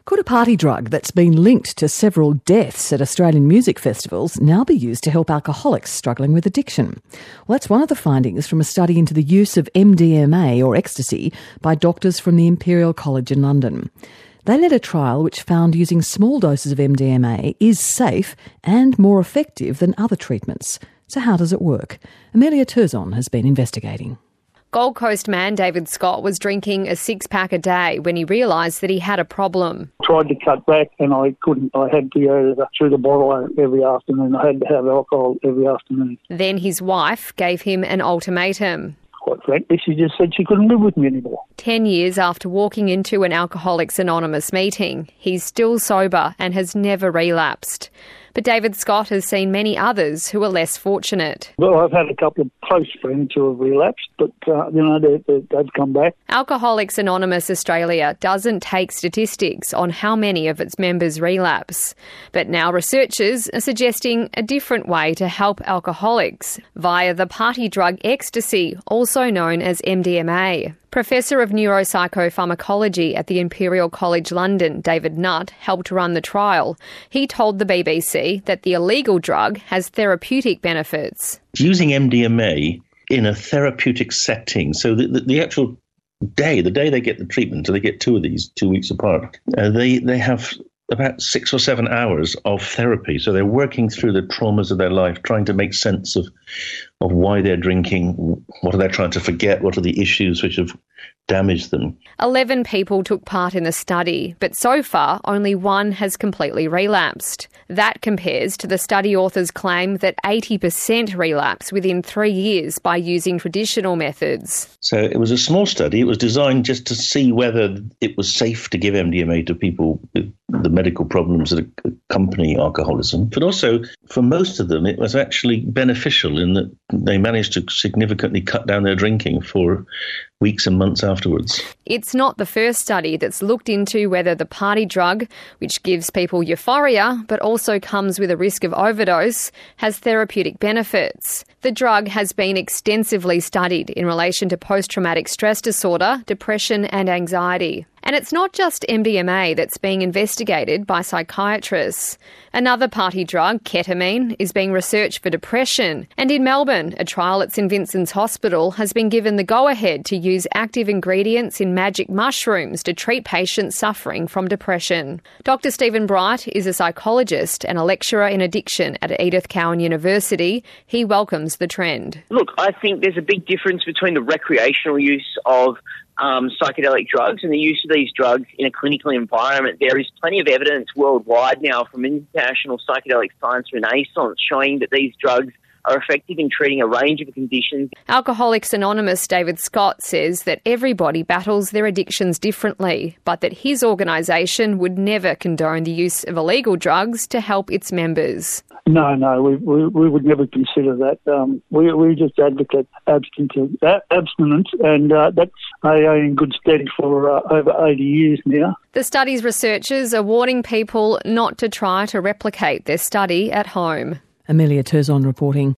Could a party drug that's been linked to several deaths at Australian music festivals now be used to help alcoholics struggling with addiction? Well, that's one of the findings from a study into the use of MDMA, or ecstasy, by doctors from the Imperial College in London. They led a trial which found using small doses of MDMA is safe and more effective than other treatments. So how does it work? Amelia Terzon has been investigating. Gold Coast man David Scott was drinking a 6-pack a day when he realised that he had a problem. I tried to cut back and I couldn't. I had to go through the bottle every afternoon. I had to have alcohol every afternoon. Then his wife gave him an ultimatum. Quite frankly, she just said she couldn't live with me anymore. 10 years after walking into an Alcoholics Anonymous meeting, he's still sober and has never relapsed. But David Scott has seen many others who are less fortunate. Well, I've had a couple of close friends who have relapsed, but, they've come back. Alcoholics Anonymous Australia doesn't take statistics on how many of its members relapse. But now researchers are suggesting a different way to help alcoholics via the party drug ecstasy, also known as MDMA. Professor of Neuropsychopharmacology at the Imperial College London, David Nutt, helped run the trial. He told the BBC that the illegal drug has therapeutic benefits. Using MDMA in a therapeutic setting, so the actual day, the day they get the treatment, so they get two of these 2 weeks apart, they have about 6 or 7 hours of therapy. So they're working through the traumas of their life, trying to make sense of why they're drinking, what are they trying to forget, what are the issues which have damaged them. 11 people took part in the study, but so far only one has completely relapsed. That compares to the study authors' claim that 80% relapse within 3 years by using traditional methods. So it was a small study. It was designed just to see whether it was safe to give MDMA to people with the medical problems that accompany alcoholism. But also, for most of them, it was actually beneficial in that they managed to significantly cut down their drinking for weeks and months afterwards. It's not the first study that's looked into whether the party drug, which gives people euphoria but also comes with a risk of overdose, has therapeutic benefits. The drug has been extensively studied in relation to post-traumatic stress disorder, depression and anxiety. And it's not just MDMA that's being investigated by psychiatrists. Another party drug, ketamine, is being researched for depression. And in Melbourne, a trial at St Vincent's Hospital has been given the go-ahead to use active ingredients in magic mushrooms to treat patients suffering from depression. Dr. Stephen Bright is a psychologist and a lecturer in addiction at Edith Cowan University. He welcomes the trend. Look, I think there's a big difference between the recreational use of psychedelic drugs and the use of these drugs in a clinical environment. There is plenty of evidence worldwide now from international psychedelic science renaissance showing that these drugs are effective in treating a range of conditions. Alcoholics Anonymous David Scott says that everybody battles their addictions differently, but that his organisation would never condone the use of illegal drugs to help its members. No, we would never consider that. We just advocate abstinence, and that's AA in good stead for over 80 years now. The study's researchers are warning people not to try to replicate their study at home. Amelia Terzon reporting.